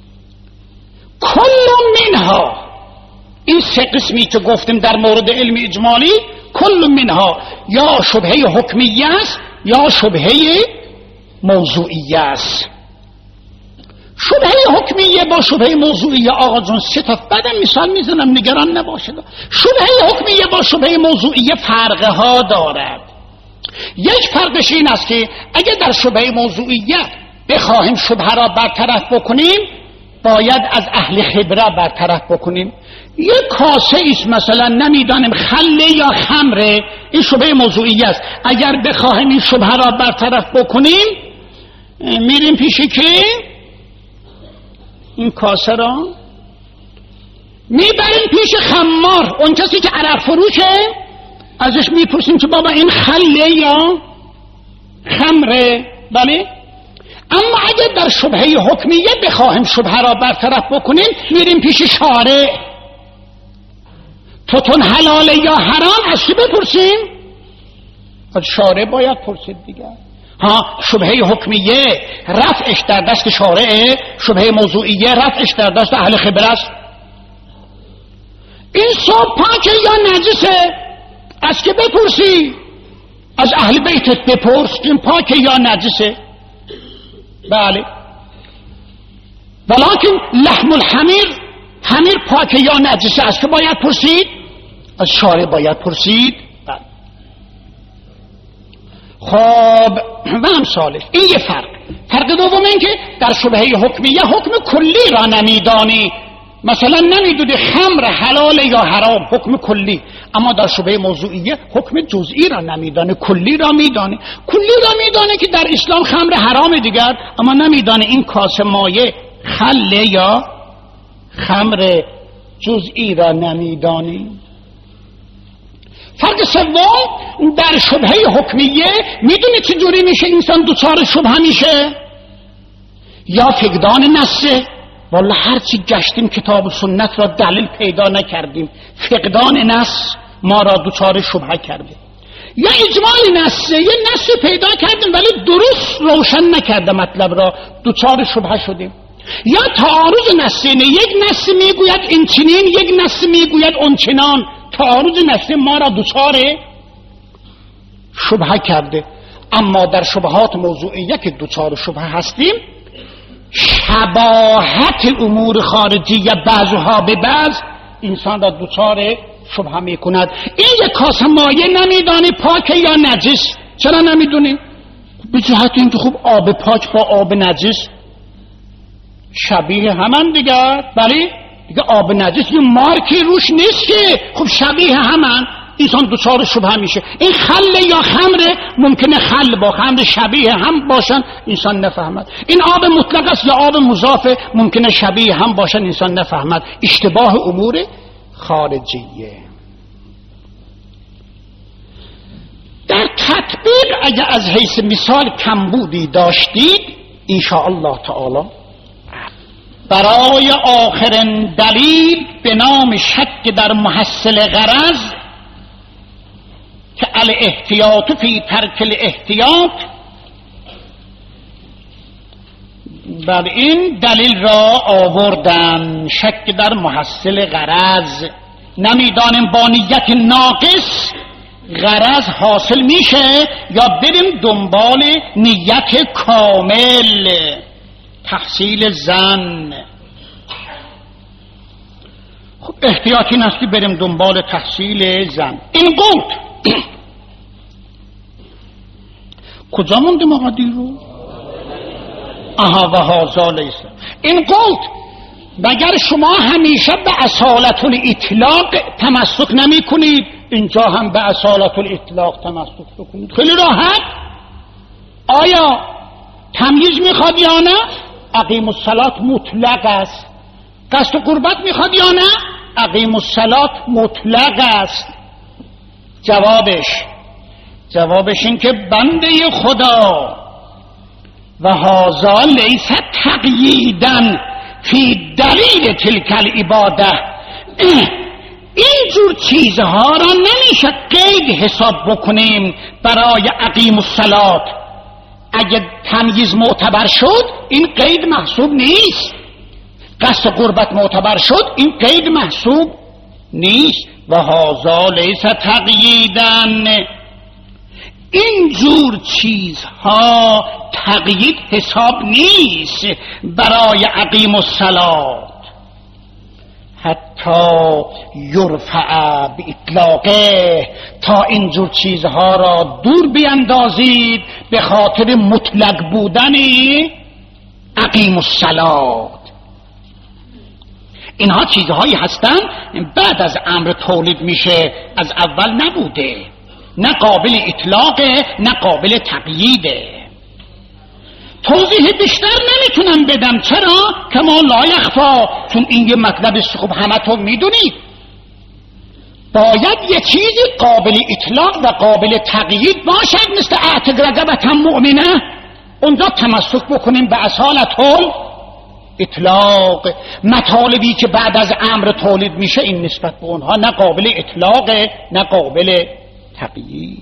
کل منها، این سه قسمی که گفتیم در مورد علم اجمالی، کل منها یا شبهه حکمیه است یا شبهه موضوعیه است. شبهه حکمیه با شبهه موضوعیه آقا جون سه تا بعدم مثال میزنم نگران نباشید. شبهه حکمیه با شبهه موضوعیه فرقه ها دارد. یک فرقش این است که اگر در شبهه موضوعیت بخواهیم شبهه را برطرف بکنیم باید از اهل خبره برطرف بکنیم. یک کاسه ایست مثلا نمیدانیم خله یا خمره، این شبهه موضوعی است. اگر بخواهیم این شبهه را برطرف بکنیم میریم پیشی که این کاسه را میبریم پیش خمار، اون کسی که عرق فروشه، ازش میپرسیم که بابا این خله یا خمره. بله. اما اگر در شبهه حکمیه بخواهیم شبهه را برطرف بکنیم میریم پیش شارع. توتون حلاله یا حرام از چی بپرسیم؟ از شارع باید پرسید دیگه. ها شبهه حکمیه رفعش در دست شارعه، شبهه موضوعیه رفعش در دست اهل خبره است. این صبح پاکه یا نجسه؟ از که بپرسی؟ از اهل بیتت بپرس این پاکه یا نجسه. بله. ولیکن لحم الحمیر، حمیر پاکه یا نجسه است که باید پرسید؟ از شارع باید پرسید. بله. خب و امثالش. این یه فرق. فرق دوم این که در شبهه حکمیه حکم کلی را نمیدانی، مثلا نمیدونی خمر حلال یا حرام، حکم کلی. اما در شبهه موضوعیه حکم جزئی را نمیدانه، کلی را میدانه. کلی را میدانه که در اسلام خمر حرام دیگر، اما نمیدانه این کاسه مایه خله یا خمر جزئی را نمیدانی. فرق سوم در شبهه حکمیه میدونی چجوری میشه انسان دوچار شبهه میشه؟ یا فقدان نصه. والله هرچی گشتیم کتاب و سنت را دلیل پیدا نکردیم، فقدان نص ما را دوچار شبهه کرده. یا اجمال نصه، یه نصی پیدا کردیم ولی درست روشن نکرده مطلب را، دوچار شبهه شدیم. یا تعارض نصین، یک نص میگوید این چنین، یک نص میگوید اون چنان. تعارض نصین ما را دچار شبهه کرده. اما در شبهات موضوعیه که دچار شبهه هستیم، شباهت امور خارجیه بعضها به بعض انسان را دچار شبهه میکند. این یک کاسه مایه نمیدانی پاکه یا نجس. چرا نمیدونی؟ به جهت اینکه خوب آب پاک با آب نجس شبیه همان دیگه. بله دیگه آب نجس یه مارکی روش نیست که خب شبیه همان، انسان دوچار شبهه میشه. این خل یا خمر، ممکنه خل با خمر شبیه هم باشن انسان نفهمد. این آب مطلق است یا آب مضاف، ممکنه شبیه هم باشن انسان نفهمد. اشتباه امور خارجیه. در تطبیق اگه از حیث مثال کمبودی داشتید، انشاءالله تعالی برای آخرین دلیل به نام شک در محصل غرض که الاحتیاط فی ترک الاحتیاط، بر این دلیل را آوردن. شک در محصل غرض، نمیدانیم با نیت ناقص غرض حاصل میشه یا بریم دنبال نیت کامل تحصیل زن. خب احتیاطی نستی بریم دنبال تحصیل زن. این قلت کجا مونده مقادیر رو؟ آها و هازا لیسا. این قلت مگر شما همیشه به اصالت الاطلاق تمسک نمی کنید؟ اینجا هم به اصالت الاطلاق تمسک بکنید. خیلی راحت. آیا تمییز میخواد یا نه؟ اقیم الصلاة مطلق است. قصد و قربت میخواد یا نه؟ اقیم الصلاة مطلق است. جوابش جوابش این که بنده خدا و هازا لیس تقییدن فی دلیل تلک العباده، این جور چیزها را نمیشه قید حساب بکنیم برای اقیم الصلاة. اگه تمییز معتبر شد این قید محسوب نیست. قصد قربت معتبر شد این قید محسوب نیست. و هازا لیس تقییدن، این جور چیزها تقیید حساب نیست برای اقیم الصلاة. حتی یرفع باطلاقه، تا این جور چیزها را دور بیندازید به خاطر مطلق بودن اقیم الصلاة. اینها چیزهایی هستند بعد از امر تولید میشه، از اول نبوده. نه قابل اطلاقه نه قابل تقییده. توضیح بیشتر نمیتونم بدم. چرا؟ کما لا یخفا، چون این یه مطلب خوب همه تو میدونید. باید یه چیزی قابل اطلاق و قابل تقیید باشد، مثل اعتق رقبة مؤمنه. اونجا تمسک بکنیم به اصالت اطلاق. مطالبی که بعد از امر تولید میشه این نسبت به اونها نه قابل اطلاقه نه قابل تقیید.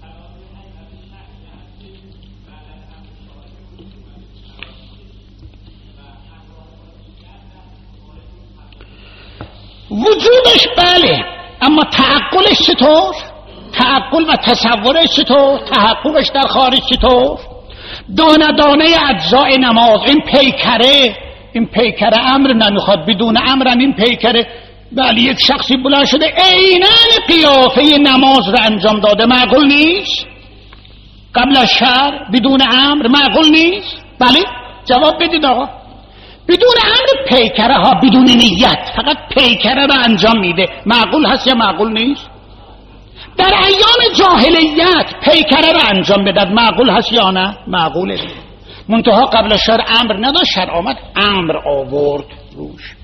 وجودش بله، اما تعقلش چطور؟ تعقل و تصورش چطور؟ تحققش در خارج چطور؟ دانه دانه اجزای نماز، این پیکره این پیکره امر نمیخواد، بدون امرم این پیکره. بله یک شخصی بلند شده عیناً قیافه نماز را انجام داده، معقول نیست؟ قبل از شرع بدون امر معقول نیست؟ بله جواب بدید آقا. بدون امر پیکره ها، بدون نیت فقط پیکره را انجام میده، معقول هست یا معقول نیست؟ در ایام جاهلیت پیکره را انجام بدد، معقول هست یا نه؟ معقوله. منتها قبل از شرع امر نداشت، شرع آمد امر آورد روش.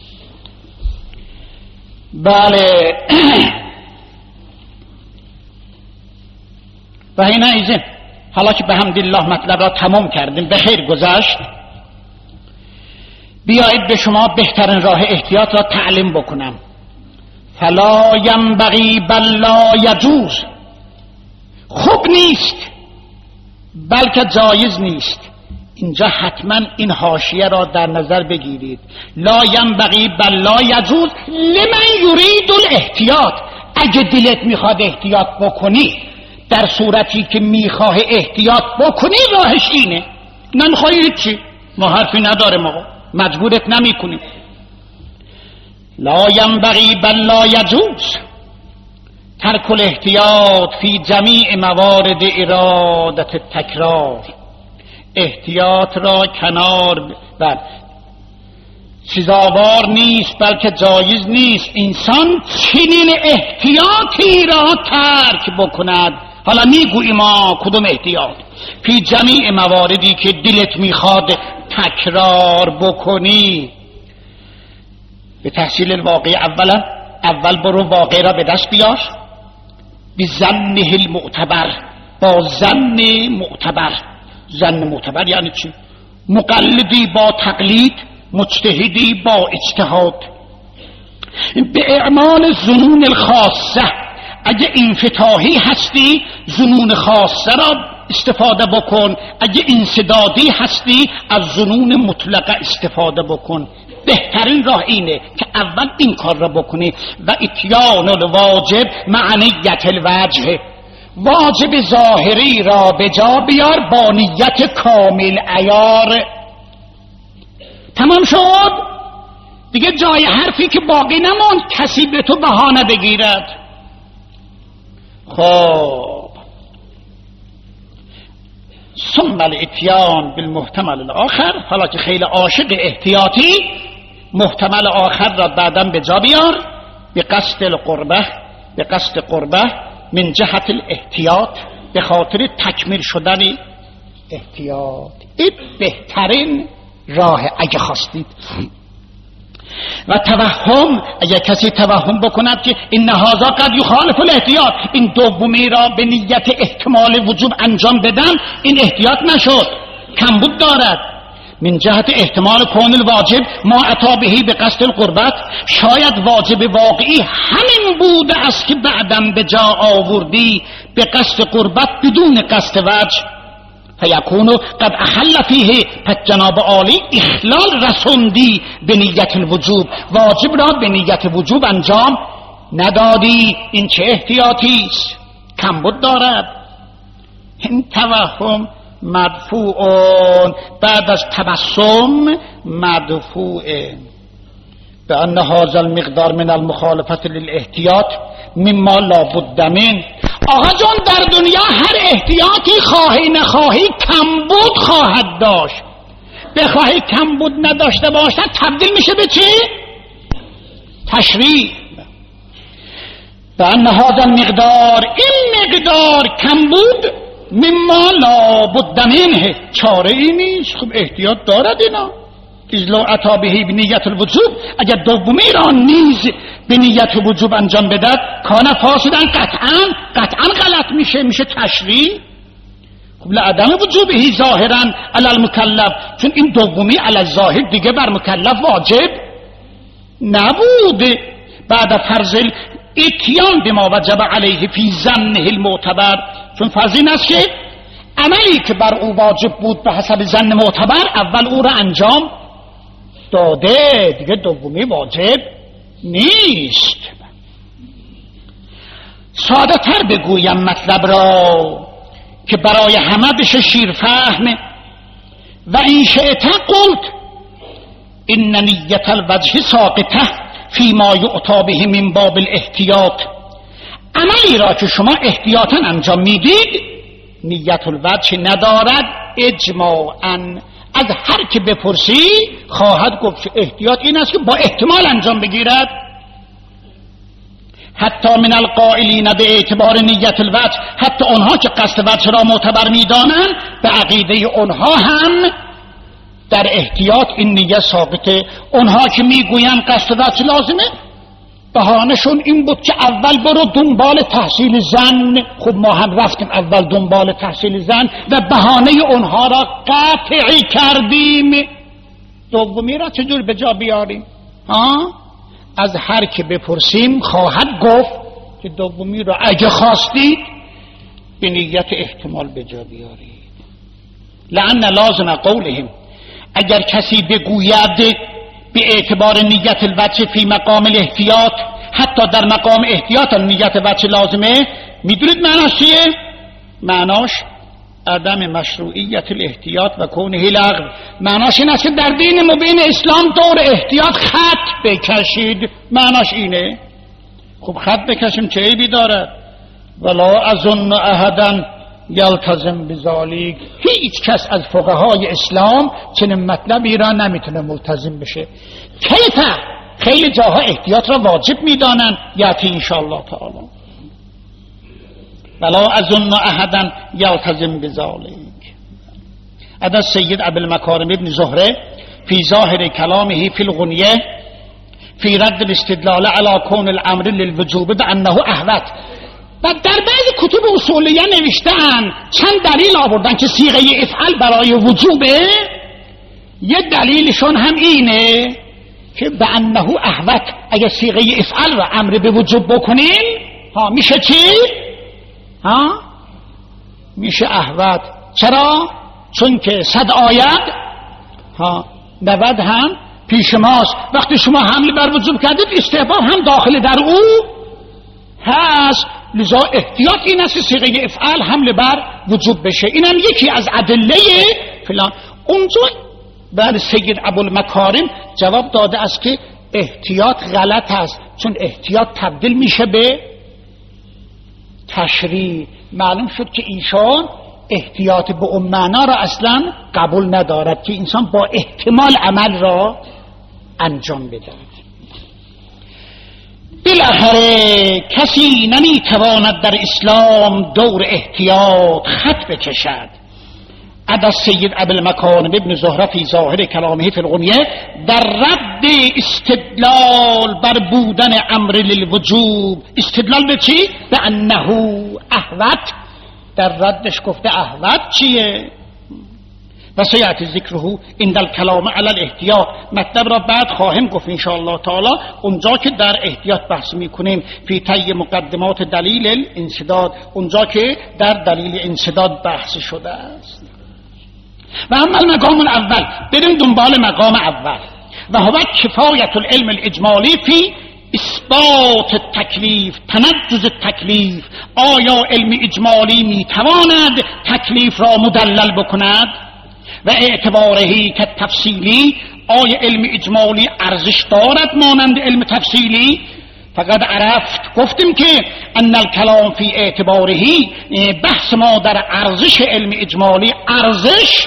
بله و این ایزه حالا که به حمدالله مطلب را تمام کردیم، به خیر گذشت، بیایید به شما بهترین راه احتیاط را تعلیم بکنم. فلا ینبغی بل لا یجوز، خوب نیست بلکه جایز نیست اینجا حتما این حاشیه را در نظر بگیرید. لا ینبغی بل لا یجوز لمن یرید الاحتیاط. اگه دلت میخواد احتیاط بکنی، در صورتی که میخواه احتیاط بکنی راهش اینه. نمیخوایی چی؟ ما حرفی نداریم آقا، مجبورت نمی کنیم. لا ینبغی بل لا یجوز ترک الاحتیاط فی جمیع موارد ارادت تکرار. احتیاط را کنار بر سزاوار نیست بلکه جایز نیست انسان چنین احتیاطی را ترک بکند. حالا میگوییم ما کدوم احتیاط؟ فی جمیع مواردی که دلت میخواد تکرار بکنی. به تحصیل الواقع اولا اول برو واقع را به دست بیار بی ظنه المعتبر، با ظن معتبر. ظن معتبر یعنی چی؟ مقلدی با تقلید، مجتهدی با اجتهاد. به اعمال ظنون الخاصه، اگه انفتاحی هستی ظنون خاصه را استفاده بکن، اگه انسدادی هستی از ظنون مطلقه استفاده بکن. بهترین راه اینه که اول این کار را بکنی. و اتیان الواجب معنیت الوجه، واجب ظاهری را به جا بیار با نیت کامل عیار. تمام شد دیگه، جای حرفی که باقی نموند کسی به تو بهانه بگیرد. خب ثم الاتیان بالمحتمل الاخر، حالا که خیلی عاشق احتیاطی، محتمل آخر را بعداً به جا بیار به قصد القربه، به قصد قربه من جهت الاحتیاط، به خاطر تکمیل شدن احتیاط. این بهترین راه اگه خواستید. و توهم، اگه کسی توهم بکند که این هذا قد یخالف الاحتیاط، این دومی را به نیت احتمال وجوب انجام بدن، این احتیاط نشد، کمبود دارد. من جهت احتمال کون الواجب ما اتا بهی به قصد القربت، شاید واجب واقعی همین بوده است که بعدم به جا آوردی به قصد قربت بدون قصد وجه، فیکونو قد اخل فیه، پس جناب عالی اخلال رسوندی به نیت الوجوب، واجب را به نیت وجوب انجام ندادی. این چه احتیاطی است؟ کمبود دارد. این توهم مدفوعون، بعد از تبسم مدفوعه به ان هذا المقدار من المخالفت للاحتیاط مما لا بد من. آقا جان در دنیا هر احتیاطی خواهی نخواهی کمبود خواهد داشت. بخواهی کمبود نداشته باشد تبدیل میشه به چی؟ تشریع. به ان هذا المقدار، این مقدار کمبود مما لا بد منه، چاره ای نیست. خب احتیاط دارد اینا. اذ عطا بهی بنیت الوجوب، اگر دومی را نیز به نیت وجوب انجام بدد کان فاسدن، قطعا قطعا غلط میشه، میشه تشریع. خب لعدم وجوبهی ظاهرا علی المکلف، چون این دومی علی الظاهر دیگه بر مکلف واجب نبود. بعد فرض اتیان بما وجب علیه فی ظنه المعتبر، چون فرض این است که عملی که بر او واجب بود به حسب ظن معتبر اول او را انجام داده، دیگه دومی واجب نیست. ساده تر بگویم مطلب را که برای همه بشه شیر فهم. و این شئت قلت ان نیت الوجه ساقطه فیما یعطا به من باب الاحتیاط، عملی را که شما احتیاطاً انجام میدید نیت الوجه ندارد. اجماعاً از هر که بپرسی خواهد گفت احتیاط این است که با احتمال انجام بگیرد. حتی من القائلین به اعتبار نیت الوجه، حتی اونها که قصد وجه را معتبر میدانند به عقیده اونها هم در احتیاط این نیت ثابته. اونها که میگویند قصد وجه لازمه، بهانه‌شون این بود که اول برو دنبال تحصیل زن. خب ما هم رفتیم اول دنبال تحصیل زن و بهانه اونها را قطعی کردیم. دومی را چجور به جا بیاریم؟ ها؟ از هر که بپرسیم خواهد گفت که دومی را اگه خواستید به نیت احتمال به جا بیارید. لأن لازم قولهم، اگر کسی بگوید به اعتبار نیت الوجه فی مقام الاحتیاط، حتی در مقام احتیاط نیت وجه لازمه، میدونید معناش چیه؟ معناش عدم مشروعیت الاحتیاط و کونه لغو. معناش این است که در دین مبین اسلام دور احتیاط خط بکشید. معناش اینه. خب خط بکشیم چه عیبی داره؟ ولا اظن احدا یلتزم بذالک. هیچ کس از فقهای اسلام چنین مطلبی را نمیتونه ملتزم بشه. کیف خیلی جاها احتیاط را واجب میدانن، یاتی انشاءالله تعالی. ولا اظن احدا یلتزم بذالک. ادا سید ابوالمکارم ابن زهره فی ظاهر کلامه فی الغنیه فی رد الاستدلال علی کون الامر للوجوب بانه احوط. و در بعضی کتب اصولیه نوشتن، چند دلیل آوردن که صیغه افعل برای وجوبه. یه دلیلشون هم اینه که بانه احوط، اگه صیغه افعل را امر به وجوب بکنیم ها میشه چی؟ ها میشه احوط. چرا؟ چون که صد آید ها نود هم پیش ماست. وقتی شما حمل بر وجوب کردید استحباب هم داخل در او هست، لذا احتیاط این است که صیغه افعال حمل بر وجوب بشه. اینم یکی از ادله فلان. اونجا بعد سید ابوالمکارم جواب داده است که احتیاط غلط است، چون احتیاط تبدیل میشه به تشریع. معلوم شد که ایشان احتیاط به اون معنا را اصلا قبول ندارد که انسان با احتمال عمل را انجام بده. بالاخره کسی نمیتواند در اسلام دور احتیاط خط بکشد. عدا سید ابوالمکارم ابن زهره فی ظاهر کلامه فی الغنیه در رد استدلال بر بودن امر للوجوب. استدلال به چی؟ به انه احوط. در ردش گفته احوط چیه؟ و سیأتی ذکره عند الکلام علی الاحتیاط. مطلب را بعد خواهیم گفت انشاءالله تعالی، اونجا که در احتیاط بحث میکنیم فی طی مقدمات دلیل الانسداد، اونجا که در دلیل انسداد بحث شده است. و اما المقام الاول، بریم دنبال مقام اول و هو کفایت العلم الاجمالی فی اثبات التکلیف، تنجز التکلیف. آیا علم اجمالی میتواند تکلیف را مدلل بکند؟ و اعتبارهی که تفصیلی، آیا علم اجمالی ارزش دارد مانند علم تفصیلی؟ فقط عرفت، گفتیم که ان الکلام فی اعتبارهی، بحث ما در ارزش علم اجمالی، ارزش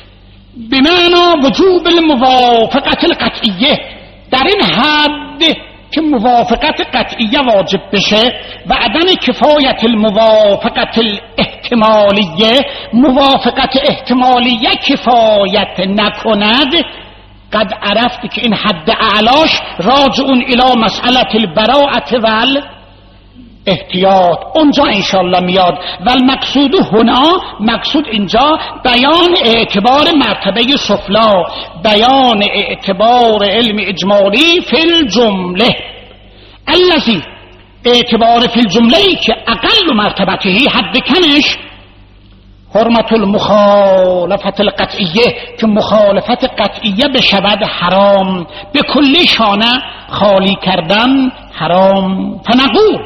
بمعنی وجوب الموافقت القطعیه، در این حد که موافقت قطعیه واجب بشه و عدم کفایت الموافقت الاحتمالیه، موافقت احتمالیه کفایت نکند. قد عرفت که این حد اعلاش راجعون الی مسئله البراءة وال احتیاط، اونجا انشالله میاد. و المقصود هنا، مقصود اینجا بیان اعتبار مرتبه سفلا، بیان اعتبار علم اجمالی فی الجمله الذی، اعتبار فی الجمله که اقل مرتبته، حد کمش حرمت المخالفت القطعیه، که مخالفت قطعیه بشود حرام، به کلی شانه خالی کردن حرام. فنقول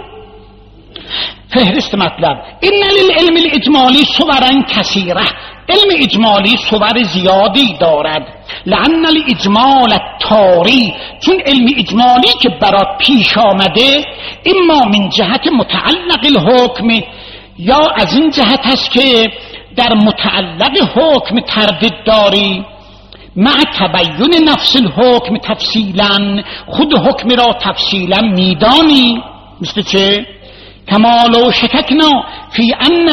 فهرست مطلب این للعلم الاجمالی صورا کثیره، علم اجمالی صور زیادی دارد. لأن الاجمال الطاری، چون علم اجمالی که برات پیش آمده، اما من جهت متعلق الحکم، یا از این جهت هست که در متعلق حکم تردید داری، مع تبین نفس الحکم تفصیلا، خود حکم را تفصیلا میدانی. مثل چه؟ کما لو شککنا فی ان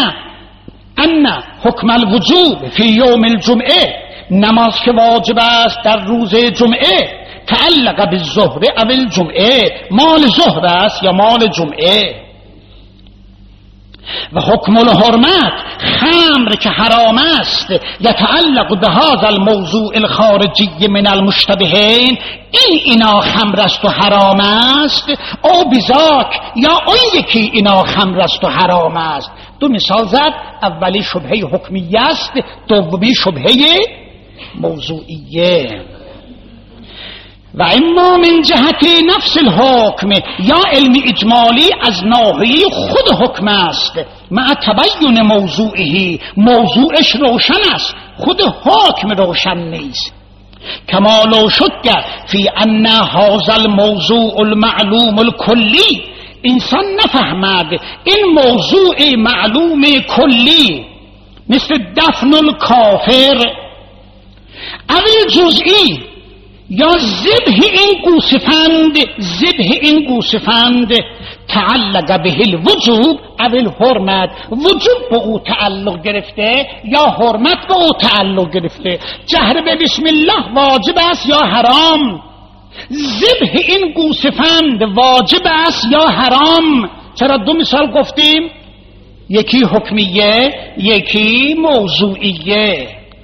ان حکم الوجوب فی یوم الجمعه، نماز که واجب است در روز جمعه، تعلق بالظهر او الجمعه، مال ظهر است یا مال جمعه. و حکم الحرمت خمر که حرام است یتعلق به هذا الموضوع الخارجی من المشتبهین، این اینا خمر است و حرام است، او بذاک یا اون یکی اینا خمر است و حرام است. دو مثال زد، اولی شبهه حکمیه است، دومی شبهه موضوعیه. و اما من جهت نفس الحکم، یا علم اجمالی از ناحیه خود حکم است، مع تبین موضوعه، موضوعش روشن است، خود حکم روشن نیست. کما لو شک فی ان هذا الموضوع المعلوم الکلی، انسان نفهمد این موضوع معلوم کلی مثل دفن الکافر اول جزئی یا ذبح این گوسفند، ذبح این گوسفند تعلق به الوجوب اول حرمت، وجوب به او تعلق گرفته یا حرمت به او تعلق گرفته. جهر به بسم الله واجب است یا حرام؟ ذبح این گوسفند واجب است یا حرام؟ چرا دو مثال گفتیم، یکی حکمیه یکی موضوعیه.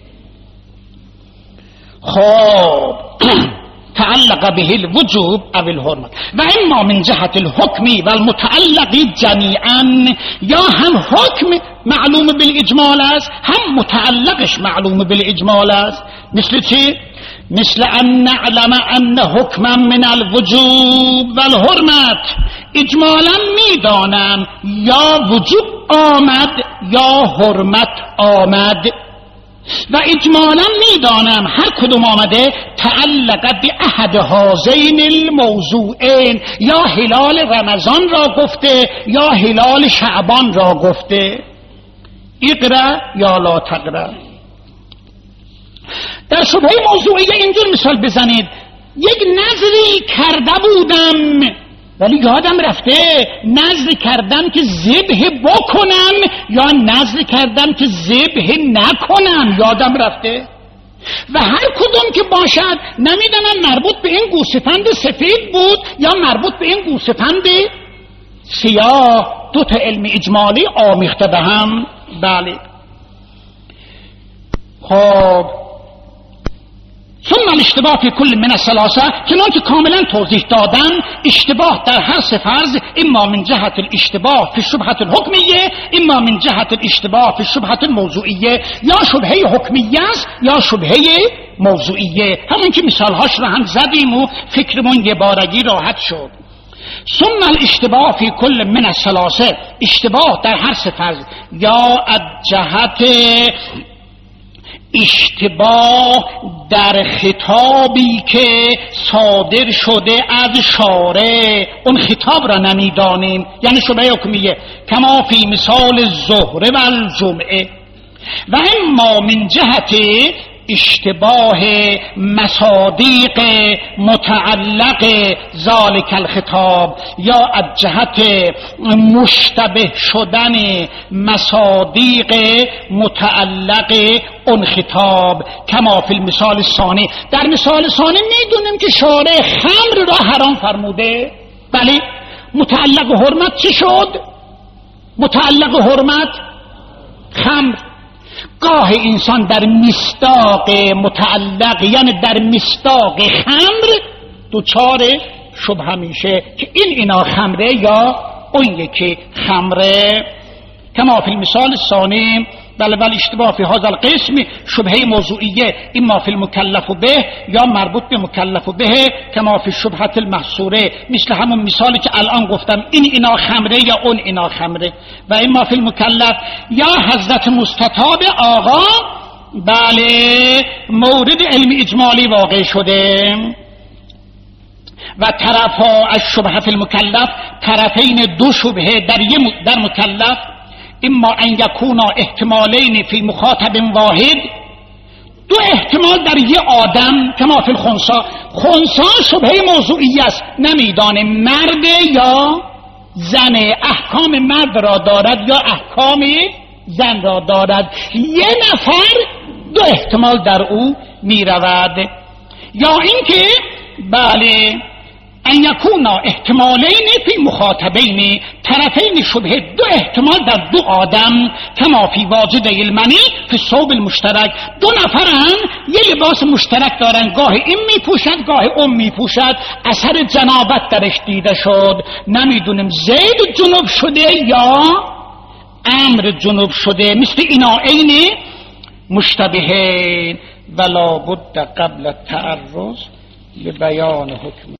خب تعلق به الوجوب او الحرمت. و اما من جهت الحکمی و المتعلق جمیعا، یا هم حکم معلوم بالاجمال است هم متعلقش معلوم بالاجمال است. مثل چی؟ مثل ان نعلم ان حکما من الوجوب و الحرمت، اجمالا میدانم یا وجوب آمد یا حرمت آمد، و اجمالا میدانم هر کدوم آمده تعلق به احد هذین الموضوعین، یا هلال رمضان را گفته یا هلال شعبان را گفته. اقرا یا لا تقرا. در شبهه موضوعی اینجور مثال بزنید، یک نظری کرده بودم ولی یادم رفته، نظر کردم که ذبح بکنم یا نظر کردم که ذبح نکنم، یادم رفته. و هر کدوم که باشد نمیدونم مربوط به این گوسفند سفید بود یا مربوط به این گوسفند سیاه. دو تا علم اجمالی آمیخته به هم. بله. خب ثم الاشتباه فی کل من الثلاثه، چنان که کاملا توضیح دادم، اشتباه در هر سه فرض، اما من جهت الاشتباه فی الشبهه الحکمیه، اما من جهت الاشتباه فی الشبهه الموضوعیه، یا شبهه حکمیه است یا شبهه موضوعیه. همون که مثالهاش رو هم زدیم و فکرمون یه بارگی راحت شد. ثم الاشتباه فی کل من الثلاثه، اشتباه در هر سه فرض، یا از جهت اشتباه در خطابی که صادر شده از شارع، اون خطاب را نمیدانیم، یعنی شبهه حکمیه، کما فی مثال الظهر و الجمعه. و اما من جهت اشتباه مصادیق متعلق ذالک الخطاب، یا از جهت مشتبه شدن مصادیق متعلق اون خطاب، کما فی المثال الثانی. در مثال ثانی میدونیم که شارع خمر را حرام فرموده. بله، متعلق حرمت چی شد؟ متعلق حرمت خمر. گاه انسان در مصداق متعلق، یعنی در مصداق خمر، دوچار شبهه میشه که این اینا خمره یا اون یکی خمره. کما فی المثال الثانی. بله بله، اشتباه فی هذا القسم شبهه موضوعیه، اما فی المکلف به یا مربوط به مکلف به، کما فی شبهه المحصوره، مثل همون مثالی که الان گفتم، این اینا خمره یا اون اینا خمره. و اما فی المکلف، یا حضرت مستطاب آقا بله مورد علم اجمالی واقع شده و طرفا از شبهه فی المکلف، طرفین دو شبهه در در مکلف، اما ان یکونا احتمالین فی مخاطب واحد، دو احتمال در یه آدم، کما فی الخنثی. خنثی شبهه موضوعی است، نمیدانه مرد یا زن، احکام مرد را دارد یا احکام زن را دارد. یه نفر دو احتمال در او می رود. یا اینکه بله ان یکونا احتمالین فی مخاطبین طرفین شبه، دو احتمال در دو آدم، کما فی واجد المنی فی ثوب المشترک، دو نفرن یه لباس مشترک دارن، گاه این میپوشد گاه اون میپوشد، اثر جنابت درش دیده شد، نمیدونیم زید جنوب شده یا امر جنوب شده، مثل اینا عین مشتبهین ولا بد قبل التعرض لبیان حکم.